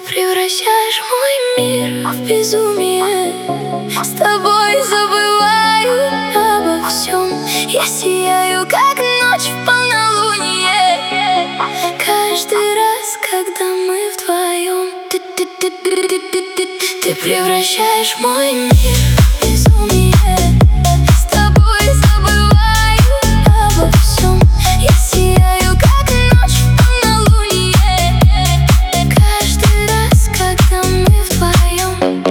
превращаешь мой мир в безумие. С тобой забываю обо всем. Я сияю, как ночь в полнолуние. Каждый раз, когда мы вдвоем, ты превращаешь мой мир в безумие. С тобой забываю обо всем. Я сияю, как ночь в полнолуние. Каждый раз, когда мы вдвоем.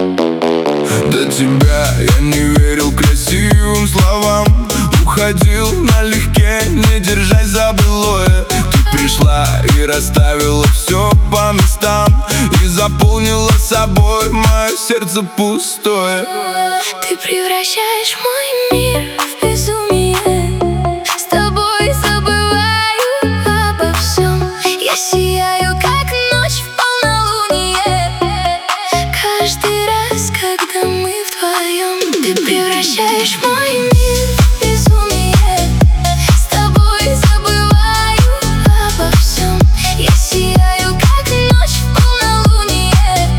До тебя я не верил красивым словам. Уходил налегке, не держась за былое. Ты пришла и расставила все по местам, и заполнила собой мое сердце пустое. Ты превращаешь мой мир в безумие. С тобой забываю обо всем. Я сияю, как ночь в полнолуние. Каждый раз, когда мы вдвоем, ты превращаешь мой мир в безумие. С тобой забываю обо всем. Я сияю, как ночь в полнолуние.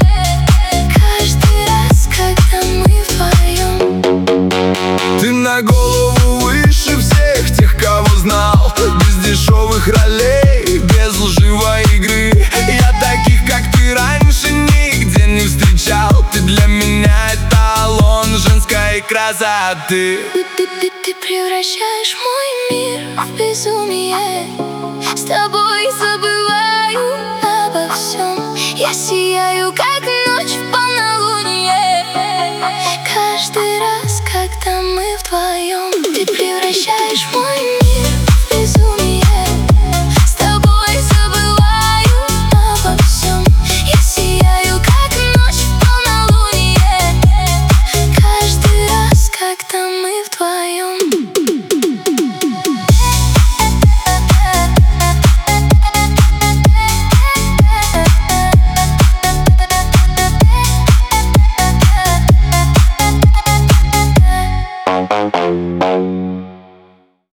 Каждый раз, когда мы вдвоем. Ты на голову выше всех тех, кого знал. Без дешевых ролей, без лживой игры. Я таких, как ты, раньше нигде не встречал. Ты для меня эталон женской красоты. Ты превращаешь мой мир в безумие. С тобой забываю обо всем. Я сияю, как ночь в полнолуние. Каждый раз, когда мы вдвоем, ты превращаешь мой мир в безумие. С тобой забываю обо всем. Я сияю, как ночь в полнолуние. Каждый раз, когда мы вдвоем. Bye.